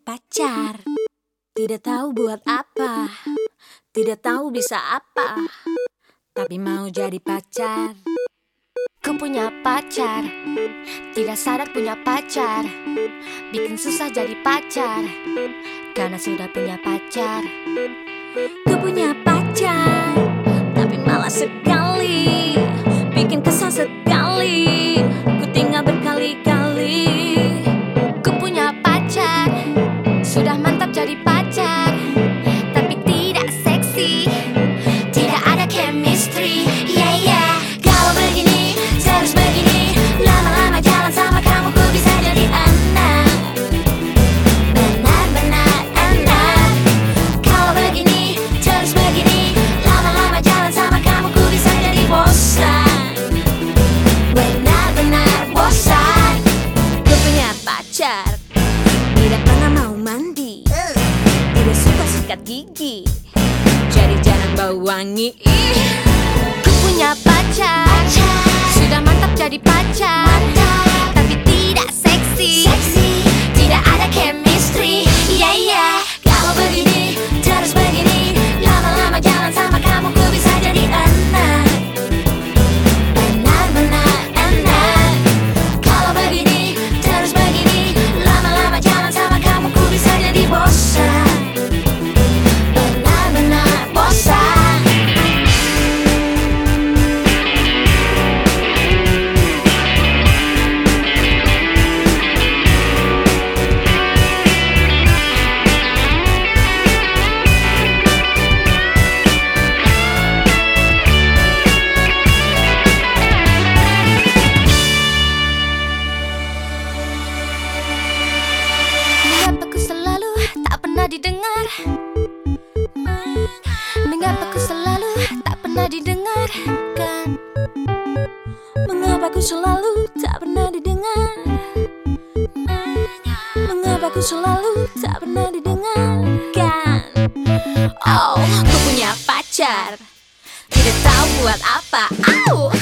pacar, tidak tahu buat apa, tidak tahu bisa apa, tapi mau jadi pacar. Ku punya pacar, tidak sadar punya pacar, bikin susah jadi pacar, karena sudah punya pacar. Ku punya pacar, tapi malah sekali, bikin kesal sekali, ku tinggal berkali-kali. Ku punya pacar, sudah mantap jadi pacar, tapi tidak seksi, tidak ada chemistry. Yeah, yeah. Kalau begini, terus begini, lama-lama jalan sama kamu ku bisa jadi anak, benar-benar anak. Kalau begini, terus begini, lama-lama jalan sama kamu ku bisa jadi bosan, benar-benar bosan. Ku punya pacar, tidak pernah mau mandi, tidak suka sikat gigi, jadi jarang bau wangi. Ku punya pacar, sudah mantap jadi pacar, tapi tidak seksi, tidak ada chemistry. Yeah, yeah. Kalau begini, terus begini, lama-lama jalan sama kamu ku bisa jadi anak, benar-benar anak. Kalau begini, terus begini, lama-lama jalan sama kamu ku bisa jadi bosan, benar-benar bosan. Mengapa ku selalu tak pernah didengar? Mengapa ku selalu tak pernah didengarkan? Mengapa ku selalu tak pernah didengar? Mengapa ku selalu tak pernah didengarkan? Oh, ku punya pacar, tidak tahu buat apa. Au!